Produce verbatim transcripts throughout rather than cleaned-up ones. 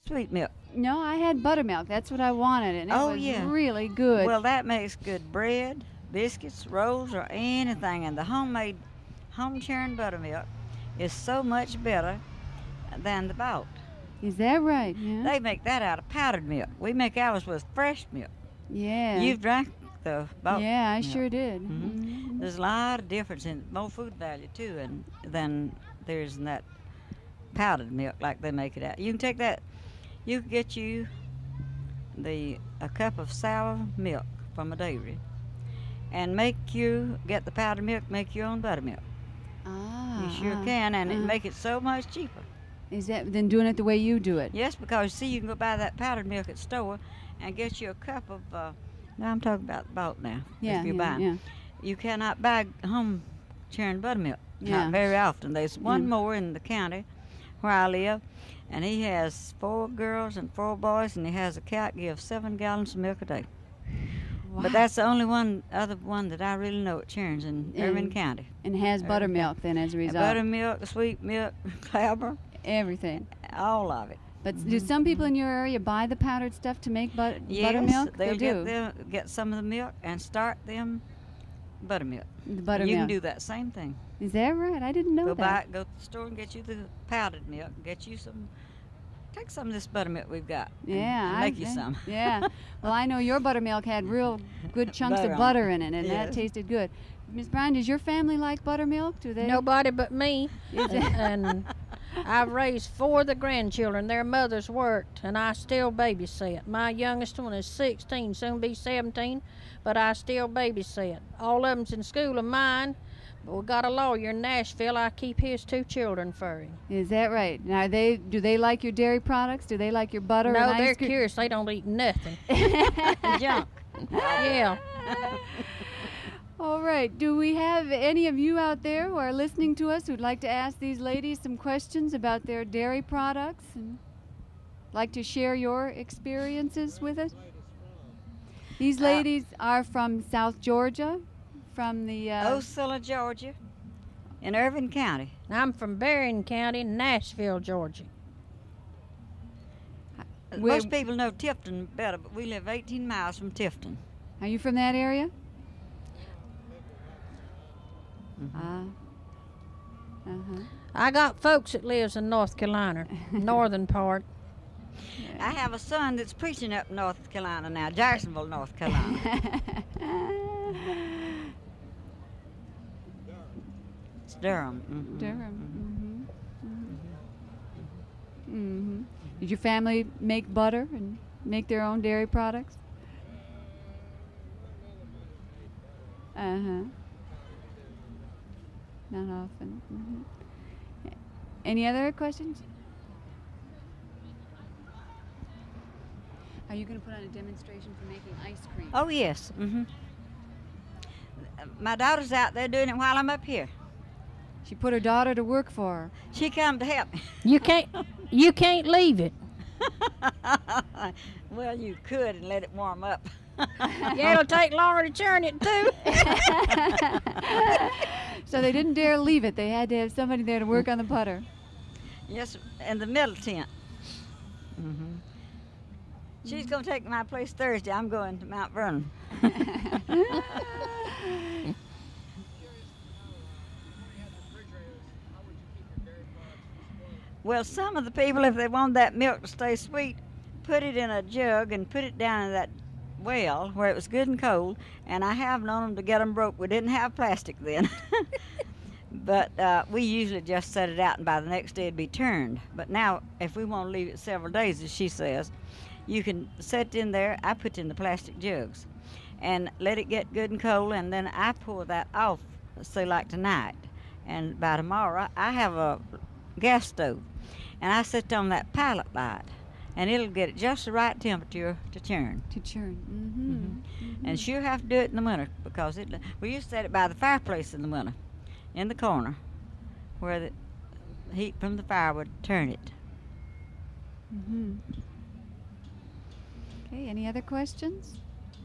Sweet milk. No, I had buttermilk. That's what I wanted, and it Oh, was yeah. really good. Well, that makes good bread, biscuits, rolls, or anything. And the homemade, home churned buttermilk is so much better than the bought. Is that right? Yeah. They make that out of powdered milk. We make ours with fresh milk. yeah. You've drank the bought yeah, I milk. sure did. Mhm. Mhm. There's a lot of difference in more food value too, and than there's in that powdered milk like they make it out. You can take that. You can get you the a cup of sour milk from a dairy, and make you get the powdered milk. Make your own buttermilk. Ah. You sure ah, can, and it uh-huh. make it so much cheaper. Is that then doing it the way you do it? Yes, because see, you can go buy that powdered milk at the store and get you a cup of. Uh, now I'm talking about the bulk now. Yeah. If you're yeah, buying, yeah. you cannot buy home churned buttermilk. Yeah. Not very often. There's one Yeah. more in the county where I live, and he has four girls and four boys, and he has a cow that gives seven gallons of milk a day. Wow. But that's the only one, other one that I really know it churns in Irvin And- County. and has Irvin buttermilk then as a And result. buttermilk, sweet milk, clabber, Everything. all of it. But do some people in your area buy the powdered stuff to make but- Yes, buttermilk? they'll They get do. them, get some of the milk and start them buttermilk. The buttermilk. You can do that same thing. Is that right? I didn't know Go buy, that. go to the store and get you the powdered milk. Get you some. Take some of this buttermilk we've got. and- Yeah, and I- make you I- some. Yeah. Well, I know your buttermilk had real good chunks Butter of on butter it. in it, and that Yes. tasted good. Miss Bryan, does your family like buttermilk? Do they? Nobody but me. Is it- and, and I've raised four of the grandchildren. Their mothers worked, and I still babysit. My youngest one is sixteen, soon be seventeen, but I still babysit. All of them's in school of mine. But we got a lawyer in Nashville. I keep his two children for him. Is that right? Now, they do they like your dairy products? Do they like your butter No, and ice they're cream? curious. They don't eat nothing. Junk. Yeah. All right. Do we have any of you out there who are listening to us who'd like to ask these ladies some questions about their dairy products and like to share your experiences with us? These Uh, ladies are from South Georgia, from the. Uh, Osceola, Georgia, in Irvin County. I'm from Berrien County, Nashville, Georgia. Where- Most people know Tifton better, but we live eighteen miles from Tifton. Are you from that area? Mhm. Ah. Uh-huh. I got folks that lives in North Carolina, northern part. I have a son that's preaching up North Carolina now, Jacksonville, North Carolina. It's Durham. mhm, Durham. Mm-hmm. Mm-hmm. Did your family make butter and make their own dairy products? Uh-huh. Not often. Mm-hmm. Any other questions? Are you going to put on a demonstration for making ice cream? Oh, yes. hmm My daughter's out there doing it while I'm up here. She put her daughter to work for her. She come to help me. You can't, you can't leave it. Well, you could and let it warm up. Yeah, it'll take longer to churn it too. So they didn't dare leave it. They had to have somebody there to work on the butter. Yes, in the middle tent. hmm She's going to take my place Thursday. I'm going to Mount Vernon. Well, some of the people, if they want that milk to stay sweet, put it in a jug and put it down in that well where it was good and cold. And I have known them to get them broke. We didn't have plastic then. But uh, we usually just set it out, and by the next day it'd be turned. But now, if we want to leave it several days, as she says, you can set it in there. I put it in the plastic jugs and let it get good and cold, and then I pour that off, say like tonight. And by tomorrow, I have a gas stove, and I set on that pilot light, and it'll get it just the right temperature to churn. To churn. Mm-hmm. Mm-hmm. And sure have to do it in the winter, because it. We used to set it by the fireplace in the winter, in the corner, where the heat from the fire would turn it. Mm-hmm. Okay, any other questions?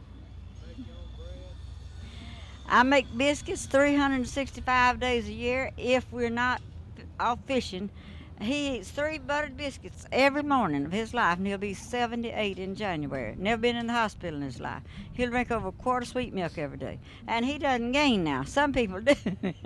I make biscuits three hundred sixty-five days a year if we're not off fishing He eats three buttered biscuits every morning of his life, and he'll be seventy-eight in January. Never been in the hospital in his life. He'll drink over a quart of sweet milk every day. And he doesn't gain now. Some people do.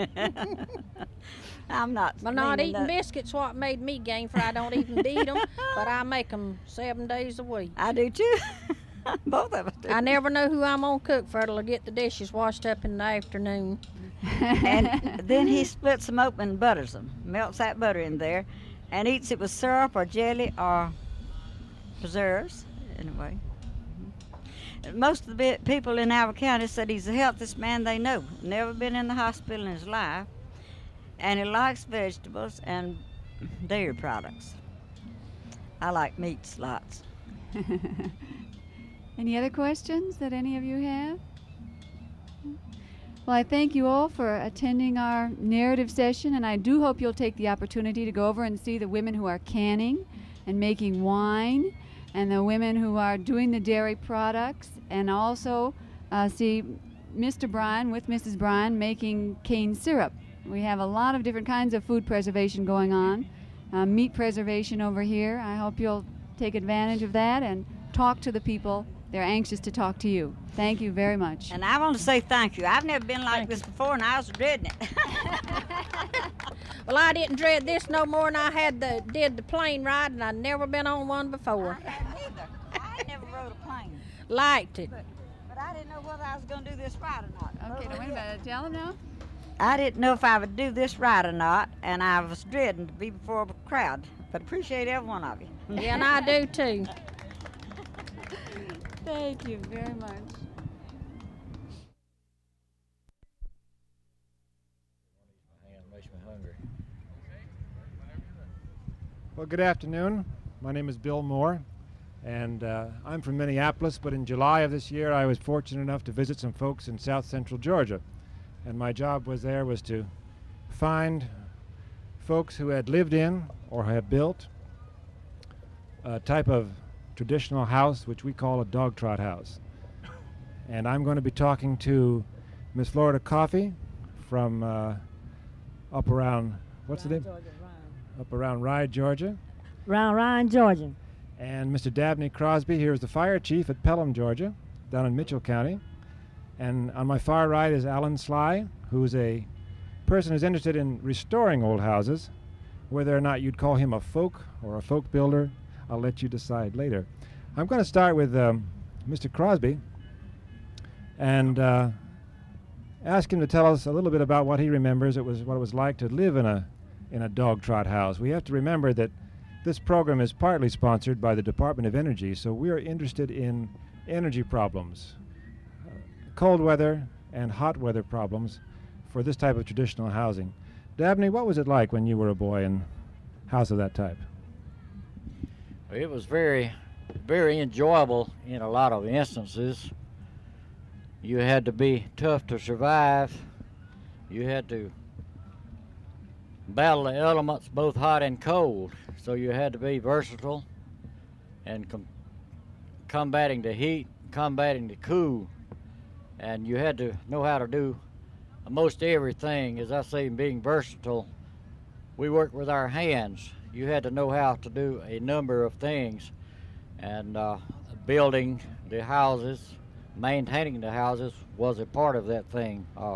I'm not. Well, not meaning eating that. biscuits what made me gain, for I don't even eat them, but I make them seven days a week. I do too. Both of us do. I never know who I'm gonna cook for till I get the dishes washed up in the afternoon. And then he splits them open and butters them, melts that butter in there, and eats it with syrup or jelly or preserves, anyway. Most of the bi- people in Alva County said he's the healthiest man they know. Never been in the hospital in his life, and he likes vegetables and dairy products. I like meats lots. Any other questions that any of you have? Well, I thank you all for attending our narrative session, and I do hope you'll take the opportunity to go over and see the women who are canning and making wine, and the women who are doing the dairy products, and also uh, see Mister Bryan with Missus Bryan making cane syrup. We have a lot of different kinds of food preservation going on, uh, meat preservation over here. I hope you'll take advantage of that and talk to the people. They're anxious to talk to you. Thank you very much. And I want to say thank you. I've never been like Thank this before, and I was dreading it. Well, I didn't dread this no more than I had the did the plane ride, and I'd never been on one before. I hadn't either. I never rode a plane. Liked it. But, but I didn't know whether I was going to do this right or not. Okay, now wait a minute. Tell them now. I didn't know if I would do this right or not, and I was dreading to be before a crowd. But appreciate every one of you. Yeah, and I do too. Thank you very much. Makes me hungry. Well, good afternoon. My name is Bill Moore, and uh, I'm from Minneapolis, but in July of this year I was fortunate enough to visit some folks in south central Georgia. And my job was there was to find folks who had lived in or had built a type of traditional house which we call a dog trot house. And I'm going to be talking to Miss Florida Coffey from uh, up around, what's the name? Up around Rye, Georgia. Round Ryan, Georgia. And Mister Dabney Crosby here is the fire chief at Pelham, Georgia, down in Mitchell County. And on my far right is Alan Sly, who's a person who's interested in restoring old houses. Whether or not you'd call him a folk or a folk builder, I'll let you decide later. I'm going to start with um, Mister Crosby and uh, ask him to tell us a little bit about what he remembers it was what it was like to live in a in a dog trot house. We have to remember that this program is partly sponsored by the Department of Energy, so we are interested in energy problems, uh, cold weather and hot weather problems for this type of traditional housing. Dabney, what was it like when you were a boy in a house of that type? It was very, very enjoyable in a lot of instances. You had to be tough to survive. You had to battle the elements, both hot and cold. So you had to be versatile and com- combating the heat, combating the cool. And you had to know how to do most everything. As I say, being versatile, we work with our hands. You had to know how to do a number of things, and uh, building the houses, maintaining the houses was a part of that thing. Uh,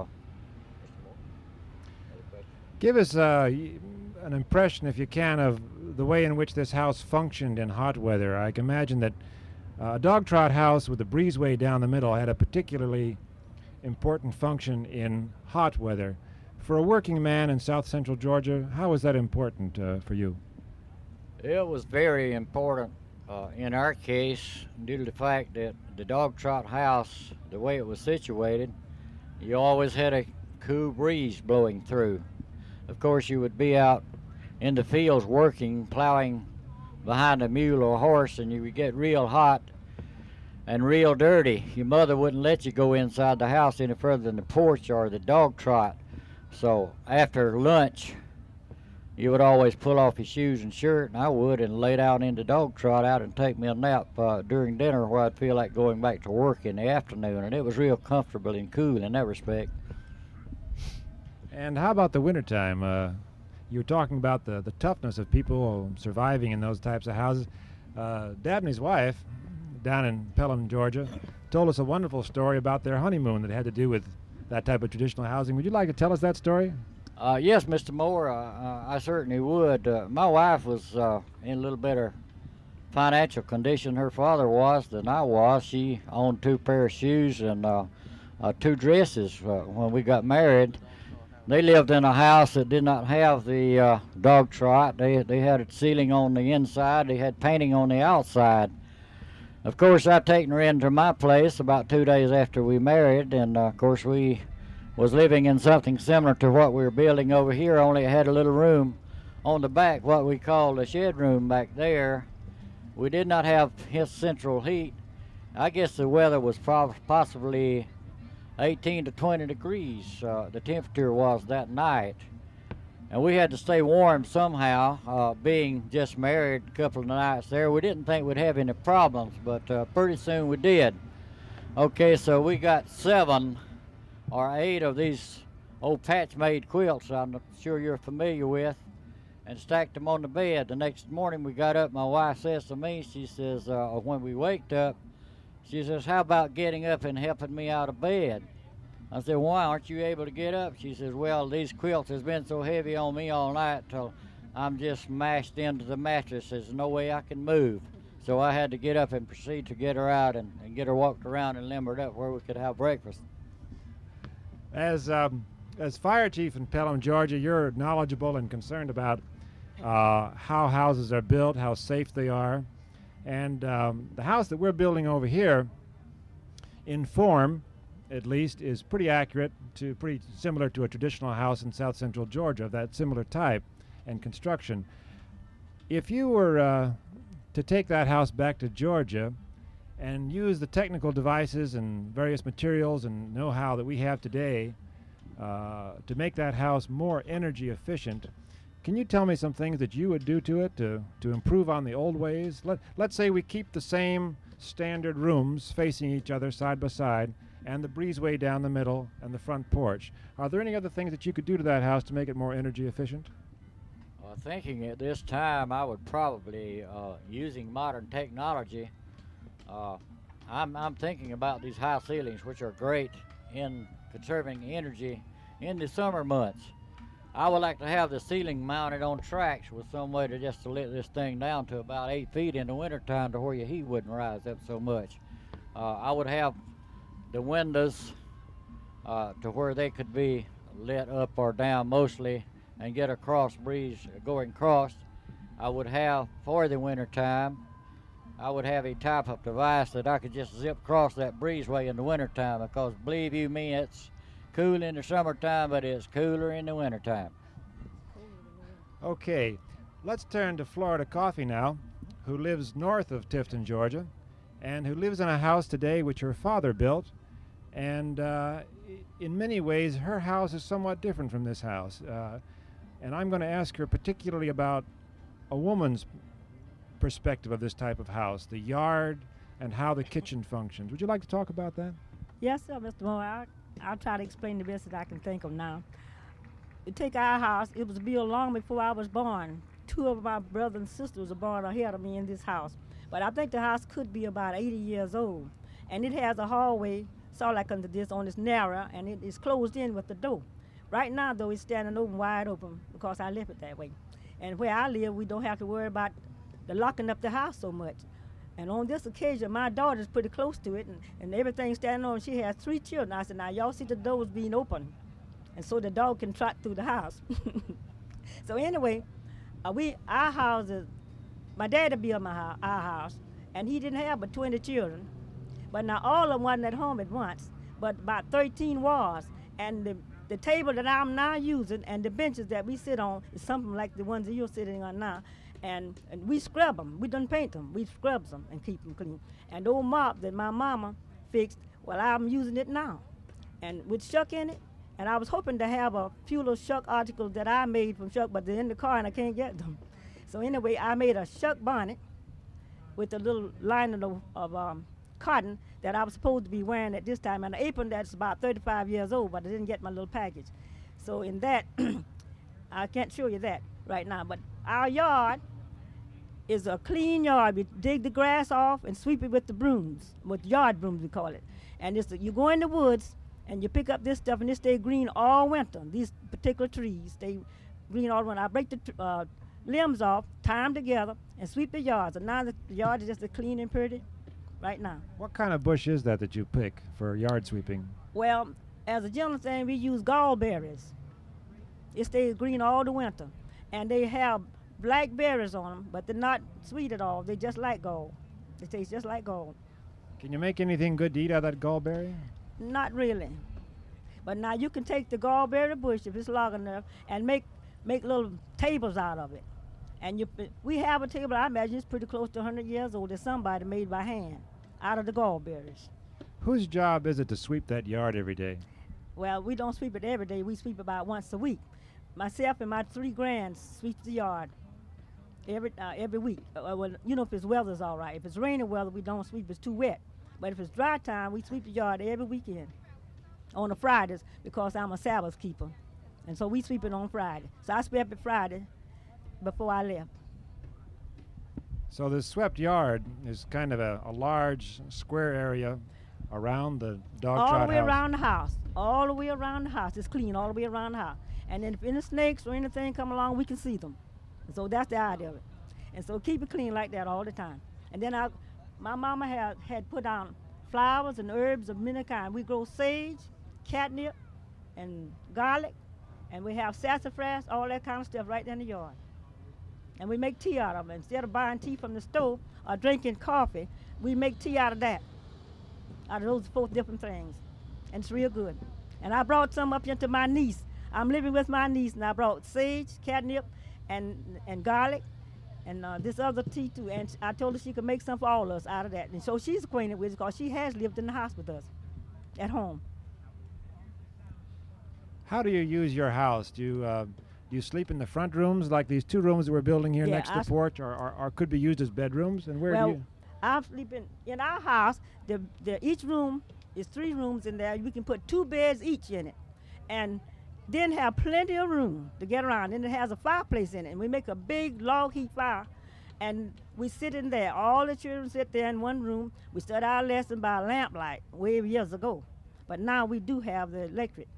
Give us uh, y- an impression, if you can, of the way in which this house functioned in hot weather. I can imagine that uh, a dog trot house with a breezeway down the middle had a particularly important function in hot weather. For a working man in south central Georgia, how was that important uh, for you? It was very important uh, in our case due to the fact that the dog trot house, the way it was situated, you always had a cool breeze blowing through. Of course, you would be out in the fields working, plowing behind a mule or a horse, and you would get real hot and real dirty. Your mother wouldn't let you go inside the house any further than the porch or the dog trot. So after lunch, you would always pull off your shoes and shirt, and I would, and lay down in the dog trot out and take me a nap uh, during dinner where I'd feel like going back to work in the afternoon, and it was real comfortable and cool in that respect. And how about the wintertime? Uh, you were talking about the, the toughness of people surviving in those types of houses. Uh, Dabney's wife, down in Pelham, Georgia, told us a wonderful story about their honeymoon that had to do with that type of traditional housing. Would you like to tell us that story? Uh, yes, Mister Moore, uh, uh, I certainly would. Uh, my wife was uh, in a little better financial condition her father was than I was. She owned two pair of shoes and uh, uh, two dresses uh, when we got married. They lived in a house that did not have the uh, dog trot. They, they had a ceiling on the inside. They had painting on the outside. Of course, I'd taken her into my place about two days after we married, and uh, of course we was living in something similar to what we were building over here, only it had a little room on the back, what we call the shed room back there. We did not have his central heat. I guess the weather was prob- possibly eighteen to twenty degrees, uh, the temperature was that night. And we had to stay warm somehow, uh, being just married a couple of nights there. We didn't think we'd have any problems, but uh, pretty soon we did. Okay, so we got seven or eight of these old patch-made quilts I'm sure you're familiar with, and stacked them on the bed. The next morning we got up, my wife says to me, she says, uh, when we waked up, she says, how about getting up and helping me out of bed? I said, why aren't you able to get up? She says, well, these quilts has been so heavy on me all night till I'm just mashed into the mattress. There's no way I can move. So I had to get up and proceed to get her out and, and get her walked around and limbered up where we could have breakfast. As um, as fire chief in Pelham, Georgia, you're knowledgeable and concerned about uh, how houses are built, how safe they are. And um, the house that we're building over here, in form, at least, is pretty accurate to pretty similar to a traditional house in south central Georgia of that similar type and construction. If you were uh, to take that house back to Georgia and use the technical devices and various materials and know-how that we have today uh, to make that house more energy efficient, can you tell me some things that you would do to it to, to improve on the old ways? Let, let's say we keep the same standard rooms facing each other side by side, and the breezeway down the middle, and the front porch. Are there any other things that you could do to that house to make it more energy efficient? Uh, thinking at this time, I would probably, uh, using modern technology, uh, I'm, I'm thinking about these high ceilings, which are great in conserving energy in the summer months. I would like to have the ceiling mounted on tracks with some way to just to let this thing down to about eight feet in the wintertime to where your heat wouldn't rise up so much. Uh, I would have the windows uh, to where they could be lit up or down mostly and get a cross breeze going across. I would have, for the winter time, I would have a type of device that I could just zip across that breezeway in the wintertime, because believe you me, it's cool in the summertime, but it's cooler in the wintertime. Okay, let's turn to Florida Coffee now, who lives north of Tifton, Georgia, and who lives in a house today which her father built. And uh, in many ways, her house is somewhat different from this house. Uh, and I'm going to ask her particularly about a woman's perspective of this type of house, the yard and how the kitchen functions. Would you like to talk about that? Yes, sir, Mister Moore. I'll, I'll try to explain the best that I can think of now. You take our house, it was built long before I was born. Two of my brothers and sisters were born ahead of me in this house. But I think the house could be about eighty years old. And it has a hallway, sort of like under this, on this narrow, and it is closed in with the door. Right now, though, it's standing open, wide open, because I left it that way. And where I live, we don't have to worry about the locking up the house so much. And on this occasion, my daughter's pretty close to it, and, and everything's standing on. She has three children. I said, now, y'all see the doors being open, and so the dog can trot through the house. So anyway, uh, we our house is, my daddy built my house, our house, and he didn't have but twenty children. But now all of them wasn't at home at once, but about thirteen was. And the, the table that I'm now using and the benches that we sit on is something like the ones that you're sitting on now. And, and we scrub them. We don't paint them. We scrub them and keep them clean. And the old mop that my mama fixed, well, I'm using it now. And with shuck in it, and I was hoping to have a few little shuck articles that I made from shuck, but they're in the car and I can't get them. So anyway, I made a shuck bonnet with a little lining of, of um, cotton that I was supposed to be wearing at this time, and an apron that's about thirty-five years old, but I didn't get my little package. So in that, I can't show you that right now, but our yard is a clean yard. We dig the grass off and sweep it with the brooms, with yard brooms we call it. And it's you go in the woods and you pick up this stuff and it stay green all winter. These particular trees stay green all winter. I break the tr- uh, limbs off, tie them together, and sweep the yards. And now the yard is just as clean and pretty right now. What kind of bush is that that you pick for yard sweeping? Well, as a general thing, we use gallberries. It stays green all the winter. And they have black berries on them, but they're not sweet at all. They just like gall. They taste just like gall. Can you make anything good to eat out of that gallberry? Not really. But now you can take the gallberry bush, if it's long enough, and make make little tables out of it. And you, we have a table, I imagine it's pretty close to one hundred years old, that somebody made by hand out of the gallberries. Whose job is it to sweep that yard every day? Well, we don't sweep it every day. We sweep about once a week. Myself and my three grands sweep the yard every uh, every week. Uh, well, you know, if it's weather's all right. If it's rainy weather, we don't sweep. It's too wet. But if it's dry time, we sweep the yard every weekend on the Fridays because I'm a Sabbath keeper. And so we sweep it on Friday. So I swept it Friday before I left. So this swept yard is kind of a, a large square area around the dog All trot the way house. around the house. All the way around the house. It's clean all the way around the house. And then if any snakes or anything come along, we can see them. And so that's the idea of it. And so keep it clean like that all the time. And then I, my mama had, had put down flowers and herbs of many kinds. We grow sage, catnip, and garlic. And we have sassafras, all that kind of stuff right there in the yard. And we make tea out of it. Instead of buying tea from the store or drinking coffee, we make tea out of that. Out of those four different things. And it's real good. And I brought some up here to my niece. I'm living with my niece, and I brought sage, catnip, and and garlic, and uh, this other tea too. And I told her she could make some for all of us out of that. And so she's acquainted with it because she has lived in the house with us at home. How do you use your house? Do you, uh, do you sleep in the front rooms, like these two rooms that we're building here Yeah, next to I the porch, or, or, or could be used as bedrooms? And where well, do you? I'm sleeping in our house. The, the each room is three rooms in there. We can put two beds each in it, and then have plenty of room to get around. And it has a fireplace in it, and we make a big log heat fire, and we sit in there. All the children sit there in one room. We study our lesson by lamplight way years ago, but now we do have the electric.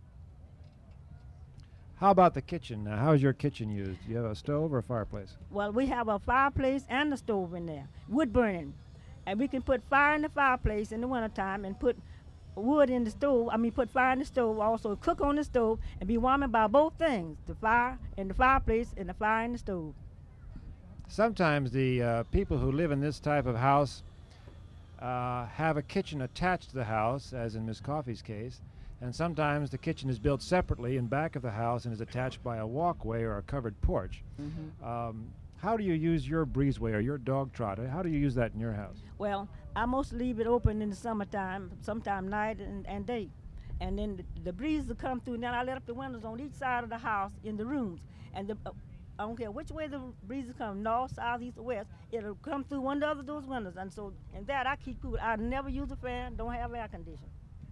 How about the kitchen? Now, how is your kitchen used? Do you have a stove or a fireplace? Well, we have a fireplace and a stove in there, wood burning, and we can put fire in the fireplace in the wintertime and put wood in the stove. I mean, put fire in the stove, also cook on the stove, and be warmed by both things, the fire in the fireplace and the fire in the stove. Sometimes the uh, people who live in this type of house uh, have a kitchen attached to the house, as in Miss Coffey's case, and sometimes the kitchen is built separately in back of the house and is attached by a walkway or a covered porch. Mm-hmm. Um, how do you use your breezeway or your dog trot? How do you use that in your house? Well, I mostly leave it open in the summertime, sometime night and, and day. And then the, the breeze will come through, and then I let up the windows on each side of the house in the rooms. And the, uh, I don't care which way the breeze comes, north, south, east, or west, it'll come through one of those windows. And so, in that, I keep cool. I never use a fan, don't have air conditioning.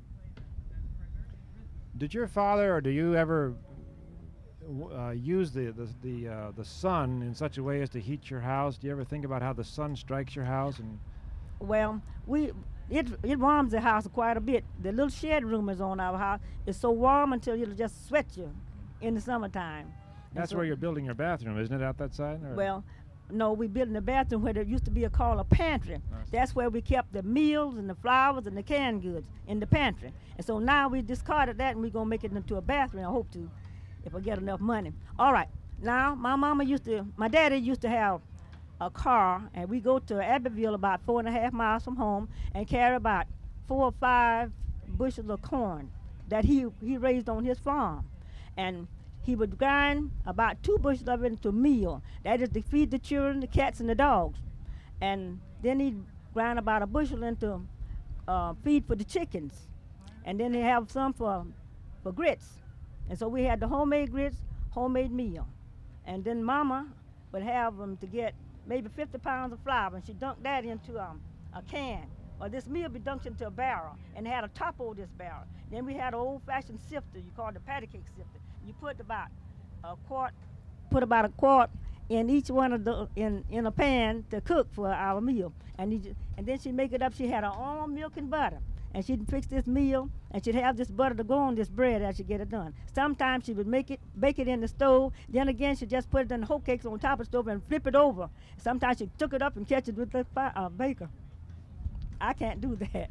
Did your father or do you ever uh, use the the the, uh, the sun in such a way as to heat your house? Do you ever think about how the sun strikes your house? And Well, we it it warms the house quite a bit. The little shed room is on our house. It's so warm until it'll just sweat you in the summertime. And that's so- where you're building your bathroom, isn't it, out that side? or- Well, no, we built in the bathroom where there used to be a called a pantry. Nice. That's where we kept the meals and the flowers and the canned goods in the pantry. And so now we discarded that and we're going to make it into a bathroom, I hope to, if I get enough money. All right. Now, my mama used to, my daddy used to have a car, and we go to Abbeville about four and a half miles from home and carry about four or five bushels of corn that he, he raised on his farm. And he would grind about two bushels of it into meal. That is to feed the children, the cats, and the dogs. And then he'd grind about a bushel into uh, feed for the chickens. And then they have some for, for grits. And so we had the homemade grits, homemade meal. And then Mama would have them to get maybe fifty pounds of flour, and she dunked that into um, a can. Or this meal be dunked into a barrel, and had a top over this barrel. Then we had an old-fashioned sifter, you call it the patty cake sifter. You put about a quart, put about a quart in each one of the in in a pan to cook for our meal, and you ju- and then she'd make it up. She had her own milk and butter, and she'd fix this meal, and she'd have this butter to go on this bread as she get it done. Sometimes she would make it, bake it in the stove. Then again, she just put it in the hoe cakes on top of the stove and flip it over. Sometimes she took it up and catch it with the fi- uh, baker. I can't do that.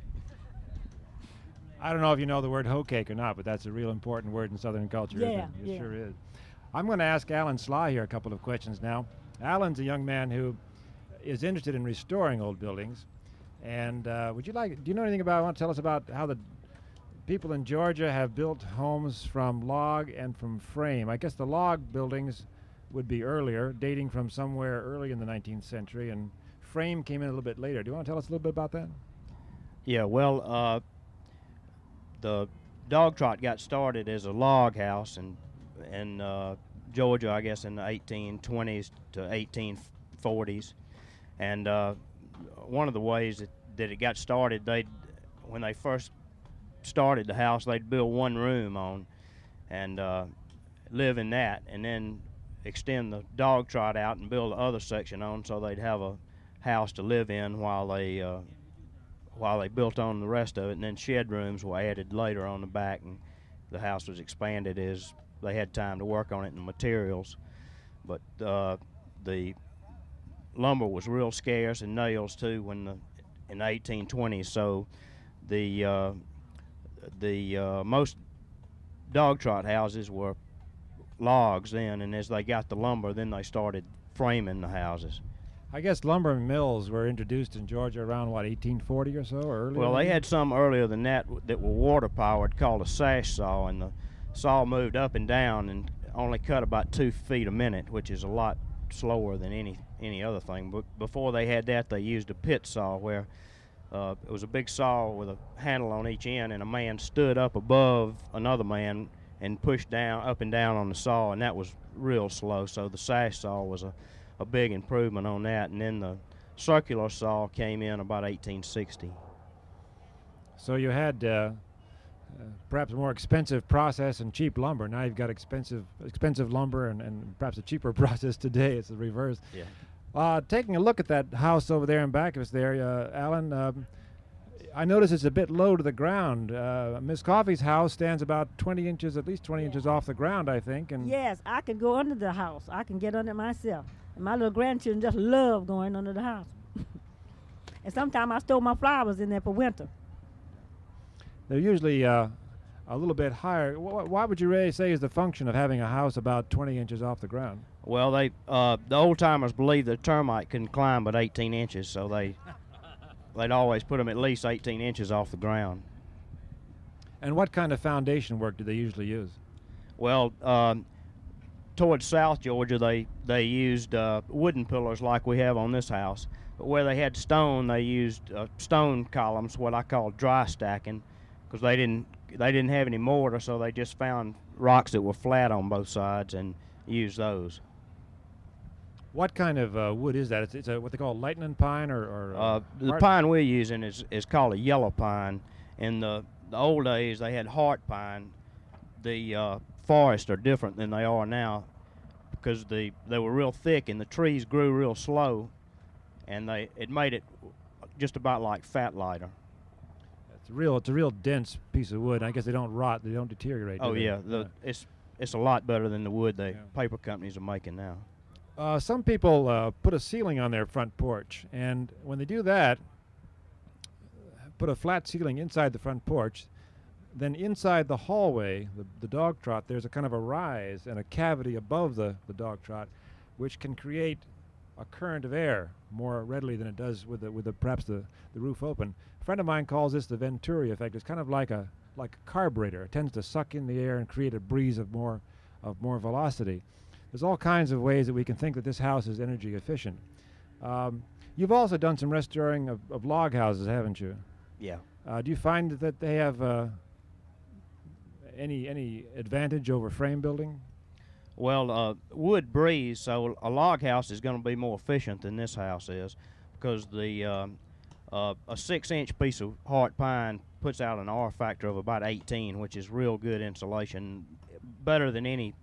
I don't know if you know the word hoe cake or not, but that's a real important word in Southern culture. isn't Yeah, it? It yeah. sure is. I'm going to ask Alan Sly here a couple of questions now. Alan's a young man who is interested in restoring old buildings. And uh, would you like, do you know anything about, want to tell us about how the people in Georgia have built homes from log and from frame? I guess the log buildings would be earlier, dating from somewhere early in the nineteenth century, and frame came in a little bit later. Do you want to tell us a little bit about that? Yeah, well, uh, the dog trot got started as a log house in, in uh, Georgia, I guess, in the eighteen twenties to eighteen forties. And uh, one of the ways that, that it got started, they when they first started the house, they'd build one room on and uh, live in that, and then extend the dog trot out and build the other section on, so they'd have a house to live in while they uh, while they built on the rest of it. And then shed rooms were added later on the back, and the house was expanded as they had time to work on it and the materials. But uh, the lumber was real scarce, and nails too, when the in the eighteen twenties. So the uh, the uh, most dog trot houses were logs then, and as they got the lumber, then they started framing the houses. I guess lumber mills were introduced in Georgia around, what, eighteen forty or so, or earlier? Well, they had some earlier than that w- that were water powered, called a sash saw, and the saw moved up and down and only cut about two feet a minute, which is a lot slower than any any other thing. But before they had that, they used a pit saw, where uh, it was a big saw with a handle on each end, and a man stood up above another man and pushed down up and down on the saw, and that was real slow. So the sash saw was a, a big improvement on that. And then the circular saw came in about eighteen sixty. So you had uh, uh, perhaps a more expensive process and cheap lumber. Now you've got expensive expensive lumber and, and perhaps a cheaper process today. It's the reverse. Yeah. Uh, taking a look at that house over there in back of us there, uh, Alan, um, I notice it's a bit low to the ground. Uh, Miss Coffey's house stands about twenty inches, at least twenty inches off the ground, I think. And Yes, I can go under the house. I can get under it myself. And my little grandchildren just love going under the house. And sometimes I store my flowers in there for winter. they're usually uh, a little bit higher. Wh- why would you really say is the function of having a house about twenty inches off the ground? Well, they uh, the old timers believed that a termite couldn't climb but eighteen inches, so they they'd always put them at least eighteen inches off the ground. And what kind of foundation work do they usually use? Well, um, towards South Georgia, they they used uh, wooden pillars like we have on this house. But where they had stone, they used uh, stone columns, what I call dry stacking, because they didn't they didn't have any mortar, so they just found rocks that were flat on both sides and used those. What kind of uh, wood is that? It's, it's a, what they call lightning pine, or, or Uh, the heart- pine we're using is, is called a yellow pine. In the, the old days, they had heart pine. The uh, forests are different than they are now because the they were real thick and the trees grew real slow, and they it made it just about like fat lighter. It's a real, it's a real dense piece of wood. I guess they don't rot, they don't deteriorate. do Oh they? yeah, the it's it's a lot better than the wood the Yeah. paper companies are making now. Uh, some people uh, put a ceiling on their front porch, and when they do that, put a flat ceiling inside the front porch, then inside the hallway, the, the dog trot, there's a kind of a rise and a cavity above the, the dog trot, which can create a current of air more readily than it does with the, with the perhaps the, the roof open. A friend of mine calls this the Venturi effect. It's kind of like a like a carburetor. It tends to suck in the air and create a breeze of more of more velocity. There's all kinds of ways that we can think that this house is energy efficient. Um, you've also done some restoring of, of log houses, haven't you? Yeah. Uh, do you find that they have uh, any any advantage over frame building? Well, uh, wood breeze, so a log house is going to be more efficient than this house is, because the um, uh, a six-inch piece of heart pine puts out an R factor of about eighteen, which is real good insulation, better than any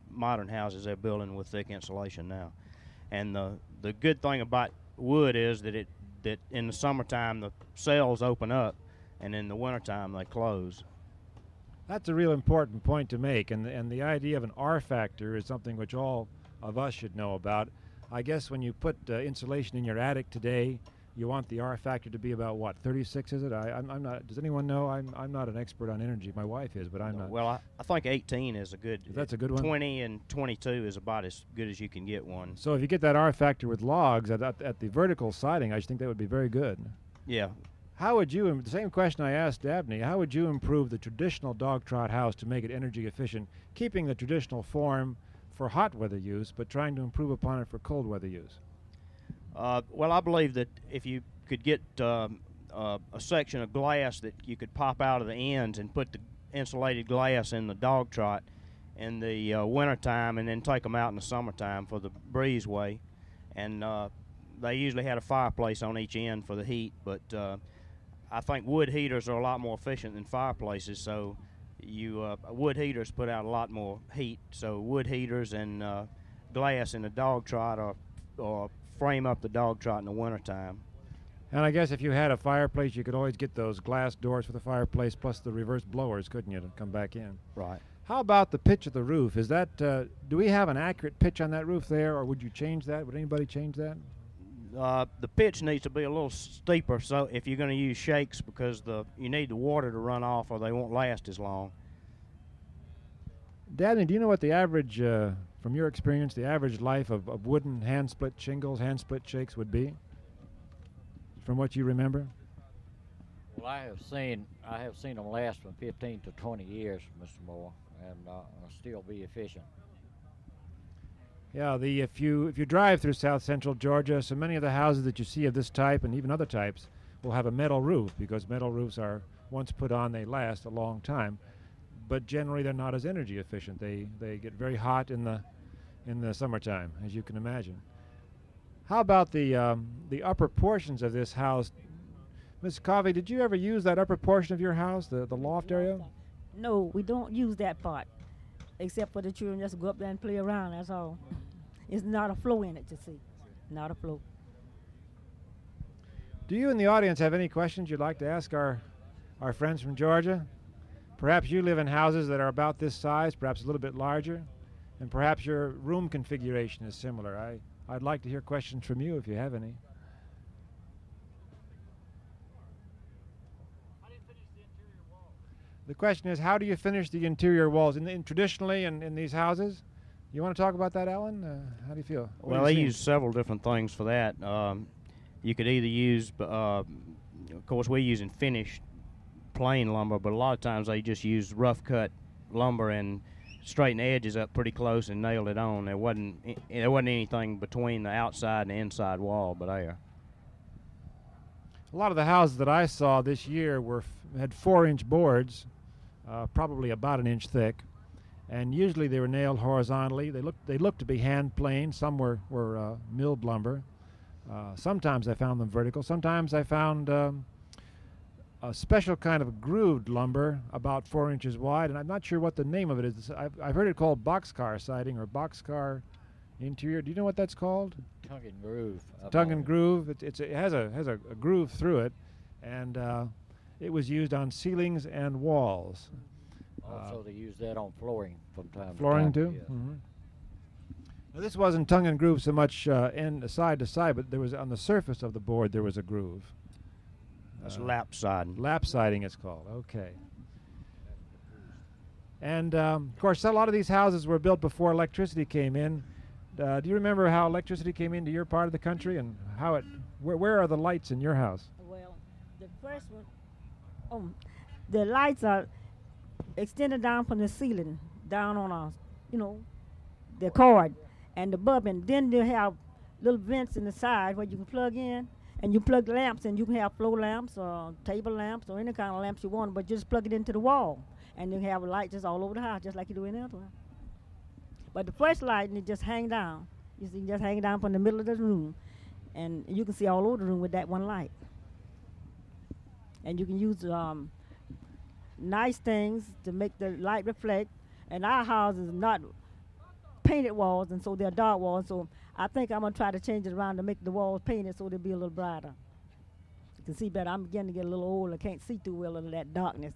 modern houses they're building with thick insulation now. And the the good thing about wood is that it that in the summertime the cells open up, and in the wintertime they close. That's a real important point to make, and the, and the idea of an R factor is something which all of us should know about. I guess when you put uh, insulation in your attic today, you want the R factor to be about what, thirty-six is it? I, I'm, I'm not. Does anyone know? I'm I'm not an expert on energy. My wife is, but I'm not. Well, I, I think eighteen is a good. That's a good one. twenty and twenty-two is about as good as you can get one. So if you get that R factor with logs at, at, at the vertical siding, I think that would be very good. Yeah. How would you, im- the same question I asked Dabney, how would you improve the traditional dog trot house to make it energy efficient, keeping the traditional form for hot weather use, but trying to improve upon it for cold weather use? Uh, well, I believe that if you could get um, uh, a section of glass that you could pop out of the ends and put the insulated glass in the dog trot in the uh, wintertime, and then take them out in the summertime for the breezeway. And uh, they usually had a fireplace on each end for the heat, but uh, I think wood heaters are a lot more efficient than fireplaces, so you uh, wood heaters put out a lot more heat. So wood heaters and uh, glass in the dog trot or, or frame up the dog trot in the wintertime. And I guess if you had a fireplace, you could always get those glass doors for the fireplace plus the reverse blowers, couldn't you, to come back in? Right. How about the pitch of the roof? Is that, uh, do we have an accurate pitch on that roof there, or would you change that? Would anybody change that? Uh, the pitch needs to be a little steeper, so if you're going to use shakes, because the you need the water to run off or they won't last as long. Dabney, do you know what the average, uh, from your experience, the average life of, of wooden hand-split shingles, hand-split shakes would be, from what you remember? Well, I have seen I have seen them last from fifteen to twenty years, Mister Moore, and uh, still be efficient. Yeah, the if you if you drive through south central Georgia, so many of the houses that you see of this type and even other types will have a metal roof, because metal roofs are, once put on, they last a long time. But generally they're not as energy efficient. They they get very hot in the in the summertime, as you can imagine. How about the um, the upper portions of this house? Miss Covey, did you ever use that upper portion of your house, the, the loft area? No, we don't use that part, except for the children just go up there and play around, that's all. It's not a flow in it, you see. Not a flow. Do you in the audience have any questions you'd like to ask our, our friends from Georgia? Perhaps you live in houses that are about this size, perhaps a little bit larger, and perhaps your room configuration is similar. I, I'd like to hear questions from you if you have any. The question is, how do you finish the interior walls? In, in traditionally in, in these houses? You want to talk about that, Alan? Uh, how do you feel? What Well, do you they see? use several different things for that. Um, you could either use, uh, of course, we're using finished plain lumber, but a lot of times they just use rough cut lumber and straighten the edges up pretty close and nailed it on. There wasn't i- there wasn't anything between the outside and the inside wall but there. A lot of the houses that I saw this year were f- had four-inch boards, uh, probably about an inch thick, and usually they were nailed horizontally. They looked they looked to be hand planed. Some were were uh, milled lumber. Uh, sometimes I found them vertical. Sometimes I found um, a special kind of grooved lumber about four inches wide, and I'm not sure what the name of it is. I've, I've heard it called boxcar siding or boxcar interior. Do you know what that's called? Tongue and groove. up Tongue on and it. groove. It, it's a, it has a has a, a groove through it, and uh, it was used on ceilings and walls. Also, they use that on flooring from time Flooring to time. too. yes. hmm Now, this wasn't tongue and groove so much uh, end side to side, but there was on the surface of the board there was a groove. That's Uh, lap siding. Lap siding, it's called. Okay. And um, of course, a lot of these houses were built before electricity came in. Uh, do you remember how electricity came into your part of the country and how it? Where, where are the lights in your house? Well, the first one, oh, the lights are extended down from the ceiling, down on a, you know, the cord, and the bulb, and then they have little vents in the side where you can plug in, and you plug lamps, and you can have floor lamps or table lamps or any kind of lamps you want, but just plug it into the wall, and you have lights just all over the house, just like you do in the other one. But the first light, and it just hang down. You see, just hang down from the middle of the room, and you can see all over the room with that one light. And you can use um, nice things to make the light reflect. And our house is not painted walls, and so they're dark walls. So I think I'm gonna try to change it around to make the walls painted so they'll be a little brighter. You can see better. I'm beginning to get a little old. I can't see too well in that darkness.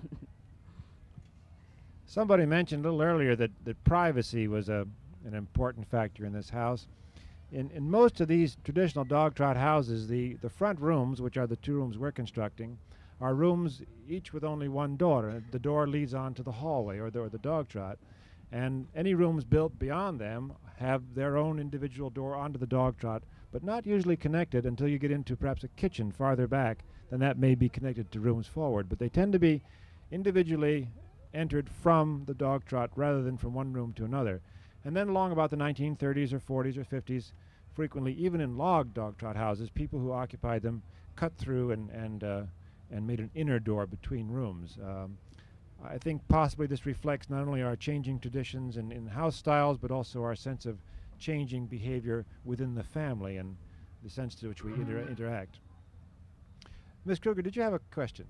Somebody mentioned a little earlier that, that privacy was a, an important factor in this house. In, in most of these traditional dog trot houses, the, the front rooms, which are the two rooms we're constructing, are rooms each with only one door. The door leads on to the hallway or the, or the dog trot. And any rooms built beyond them have their own individual door onto the dog trot, but not usually connected until you get into perhaps a kitchen farther back. Then that may be connected to rooms forward. But they tend to be individually entered from the dog trot rather than from one room to another. And then along about the nineteen thirties or forties or fifties, frequently even in log dog trot houses, people who occupied them cut through and, and, uh, and made an inner door between rooms. Um, I think possibly this reflects not only our changing traditions in, in house styles, but also our sense of changing behavior within the family and the sense to which we inter interact. Miz Kruger, did you have a question?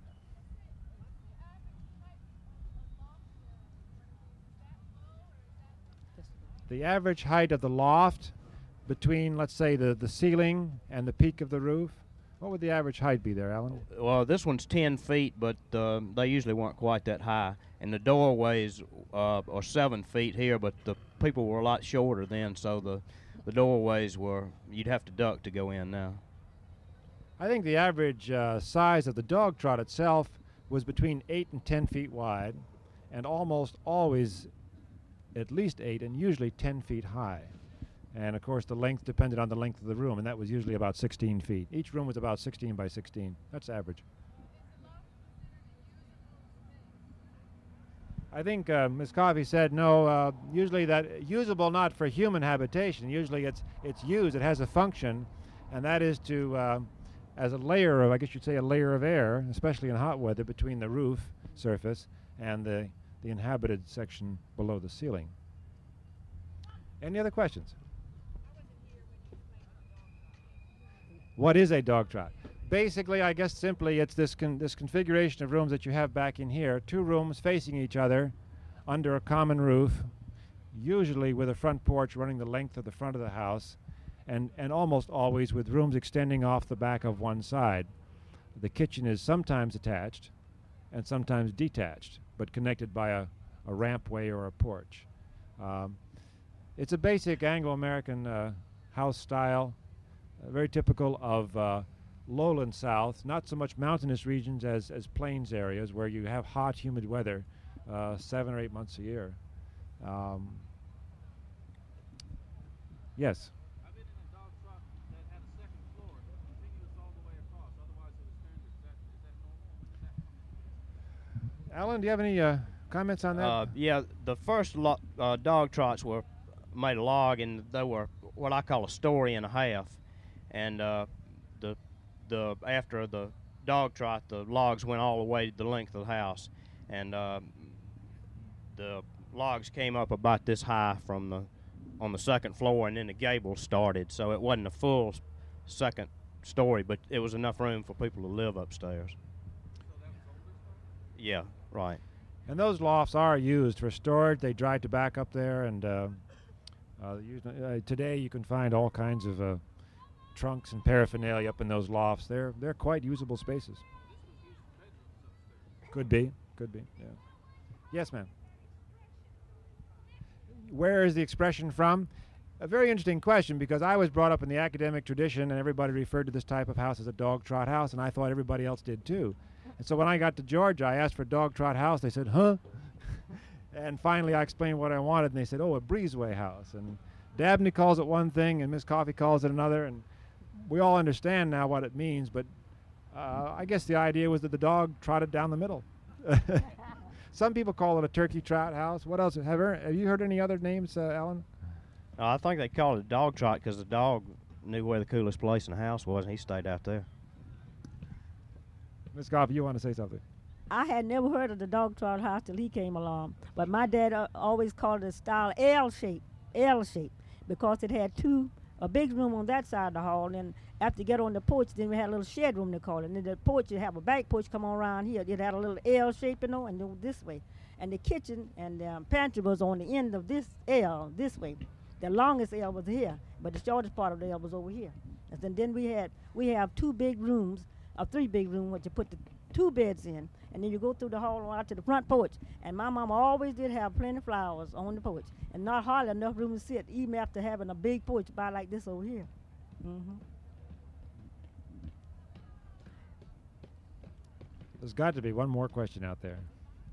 The average height of the loft between, let's say, the, the ceiling and the peak of the roof, what would the average height be there, Alan? Well, this one's ten feet, but uh, they usually weren't quite that high. And the doorways uh, are seven feet here, but the people were a lot shorter then, so the, the doorways were, you'd have to duck to go in now. I think the average uh, size of the dog trot itself was between eight and ten feet wide, and almost always at least eight and usually ten feet high. And of course the length depended on the length of the room, and that was usually about sixteen feet. Each room was about sixteen by sixteen. That's average. I think uh, Miz Coffey said no, uh, usually that usable not for human habitation. Usually it's, it's used, it has a function, and that is to, uh, as a layer of, I guess you'd say a layer of air, especially in hot weather, between the roof surface and the, the inhabited section below the ceiling. Any other questions? What is a dog trot? Basically, I guess simply it's this con this configuration of rooms that you have back in here. Two rooms facing each other under a common roof, usually with a front porch running the length of the front of the house, and, and almost always with rooms extending off the back of one side. The kitchen is sometimes attached and sometimes detached, but connected by a, a rampway or a porch. Um, it's a basic Anglo-American uh, house style, uh, very typical of uh, lowland South, not so much mountainous regions as, as plains areas where you have hot, humid weather uh, seven or eight months a year. Um, yes? I've been in a dog trot that had a second floor, continuous all the way across, otherwise it was standard. Is that, is that normal? Is that Alan, do you have any uh, comments on that? Uh, yeah, the first lo uh, dog trots were made of log, and they were what I call a story and a half. And uh, the the after the dog trot, the logs went all the way the length of the house, and uh, the logs came up about this high from the on the second floor, and then the gable started. So it wasn't a full second story, but it was enough room for people to live upstairs. Yeah, right. And those lofts are used for storage. They dry tobacco up there, and uh, uh, used, uh, today you can find all kinds of uh, trunks and paraphernalia up in those lofts. They're they're quite usable spaces. Could be, could be. Yeah. Yes, ma'am. Where is the expression from? A very interesting question, because I was brought up in the academic tradition, and everybody referred to this type of house as a dog trot house, and I thought everybody else did too. And so when I got to Georgia, I asked for a dog trot house. They said, huh? And finally I explained what I wanted, and they said, oh, a breezeway house. And Dabney calls it one thing, and Miz Coffey calls it another, and we all understand now what it means, but uh, I guess the idea was that the dog trotted down the middle. Some people call it a turkey trot house. What else? Have, er, have you heard any other names, uh, Alan? Uh, I think they called it a dog trot because the dog knew where the coolest place in the house was, and he stayed out there. Miz Coffey, you want to say something? I had never heard of the dog trot house till he came along, but my dad uh, always called it a style L shape, L shape, because it had two, a big room on that side of the hall, and then after you get on the porch, then we had a little shed room, they call it. And then the porch, you have a back porch come on around here. It had a little L shape, you know, and go this way. and the kitchen and the um, pantry was on the end of this L this way. The longest L was here, but the shortest part of the L was over here. And then, then we had we have two big rooms, or three big rooms, which you put the two beds in, and then you go through the hall out to the front porch. And my mama always did have plenty of flowers on the porch, and not hardly enough room to sit, even after having a big porch about like this over here. Mm-hmm. There's got to be one more question out there.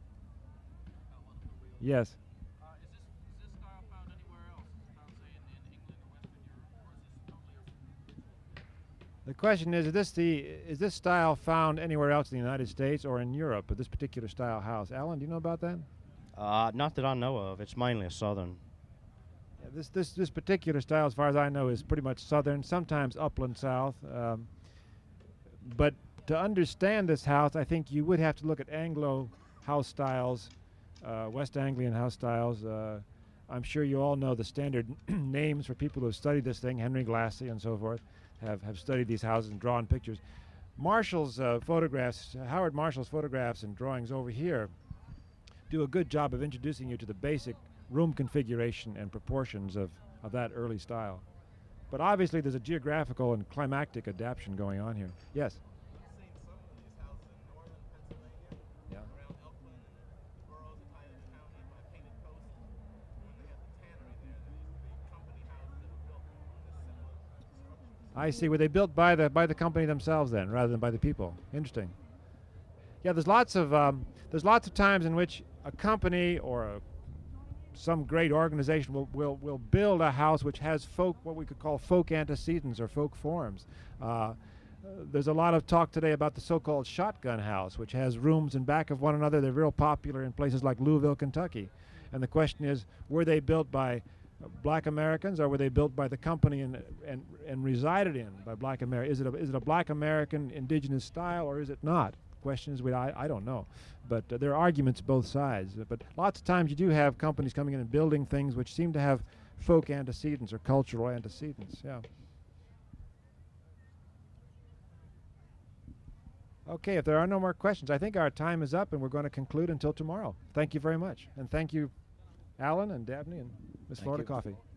Yes. Uh, is this is this style found anywhere else? Found, say, in, in England or Western Europe, or is this totally a The question is: Is this the is this style found anywhere else in the United States or in Europe? But this particular style house, Alan, do you know about that? Uh, not that I know of. It's mainly a southern. Yeah, this this this particular style, as far as I know, is pretty much southern, sometimes upland south. Um, but to understand this house, I think you would have to look at Anglo house styles, uh, West Anglian house styles. Uh, I'm sure you all know the standard names for people who have studied this thing, Henry Glassy and so forth, have, have studied these houses and drawn pictures. Marshall's uh, photographs, uh, Howard Marshall's photographs and drawings over here do a good job of introducing you to the basic room configuration and proportions of, of that early style. But obviously there's a geographical and climatic adaptation going on here. Yes? I've seen some of these houses in northern Pennsylvania, Yeah. around Elkland and the boroughs of Tyler County by Painted Coast, when they had the tannery there. There used to be company houses that were built on this similar structure. I see. Were they built by the by the company themselves then, rather than by the people? Interesting. Yeah, there's lots of um, there's lots of times in which a company or a, some great organization will, will will build a house which has folk, what we could call folk antecedents or folk forms. Uh, there's a lot of talk today about the so-called shotgun house, which has rooms in back of one another. They're real popular in places like Louisville, Kentucky. And the question is, were they built by black Americans, or were they built by the company and and, and resided in by black Americans? Is it a, is it a black American indigenous style, or is it not? Question is, I, I don't know. But uh, there are arguments both sides. Uh, but lots of times you do have companies coming in and building things which seem to have folk antecedents or cultural antecedents. Yeah. Okay, if there are no more questions, I think our time is up and we're going to conclude until tomorrow. Thank you very much. And thank you, Alan and Dabney and Miss Thank Florida you. Coffee.